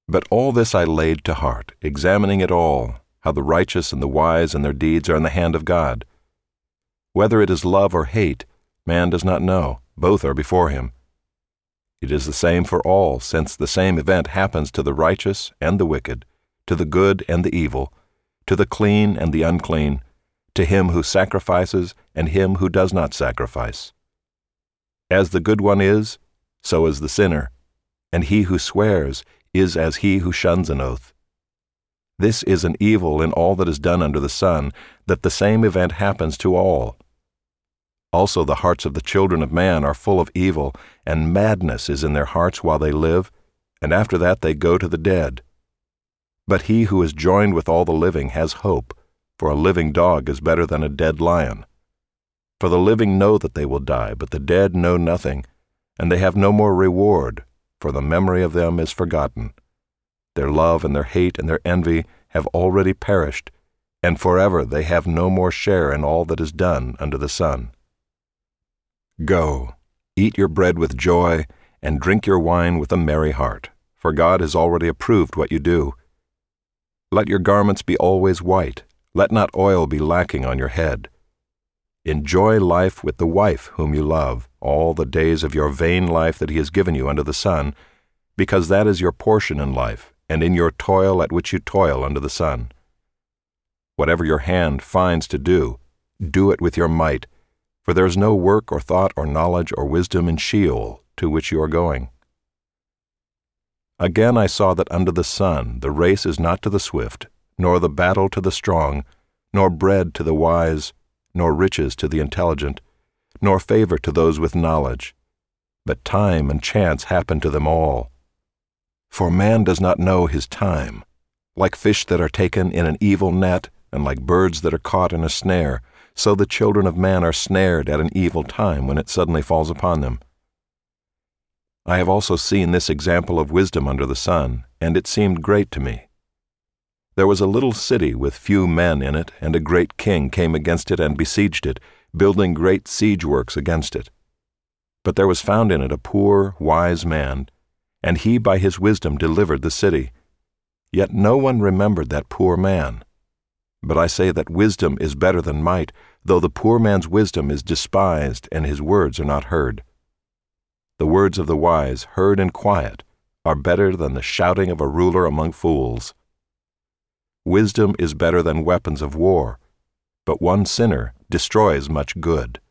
But all this I laid to heart, examining it all, how the righteous and the wise and their deeds are in the hand of God. Whether it is love or hate, man does not know, both are before him. It is the same for all, since the same event happens to the righteous and the wicked, to the good and the evil, to the clean and the unclean, to him who sacrifices and him who does not sacrifice. As the good one is, so is the sinner, and he who swears is as he who shuns an oath. This is an evil in all that is done under the sun, that the same event happens to all. Also the hearts of the children of man are full of evil, and madness is in their hearts while they live, and after that they go to the dead. But he who is joined with all the living has hope, for a living dog is better than a dead lion. For the living know that they will die, but the dead know nothing, and they have no more reward, for the memory of them is forgotten. Their love and their hate and their envy have already perished, and forever they have no more share in all that is done under the sun. Go, eat your bread with joy, and drink your wine with a merry heart, for God has already approved what you do. Let your garments be always white, let not oil be lacking on your head. Enjoy life with the wife whom you love, all the days of your vain life that he has given you under the sun, because that is your portion in life, and in your toil at which you toil under the sun. Whatever your hand finds to do, do it with your might, for there is no work or thought or knowledge or wisdom in Sheol, to which you are going. Again I saw that under the sun the race is not to the swift, nor the battle to the strong, nor bread to the wise, nor riches to the intelligent, nor favor to those with knowledge, but time and chance happen to them all. For man does not know his time. Like fish that are taken in an evil net, and like birds that are caught in a snare, so the children of man are snared at an evil time when it suddenly falls upon them. I have also seen this example of wisdom under the sun, and it seemed great to me. There was a little city with few men in it, and a great king came against it and besieged it, building great siege works against it. But there was found in it a poor, wise man, and he by his wisdom delivered the city. Yet no one remembered that poor man. But I say that wisdom is better than might, though the poor man's wisdom is despised and his words are not heard. The words of the wise, heard in quiet, are better than the shouting of a ruler among fools. Wisdom is better than weapons of war, but one sinner destroys much good.